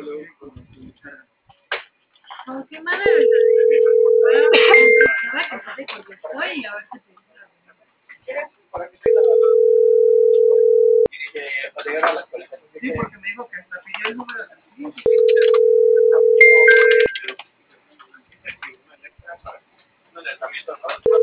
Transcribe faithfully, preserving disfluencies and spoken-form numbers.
¿Con qué manera de que te contestó y a ver qué te dice la sí, porque me dijo que hasta pidió el número de teléfono. Un alertamiento, ¿no?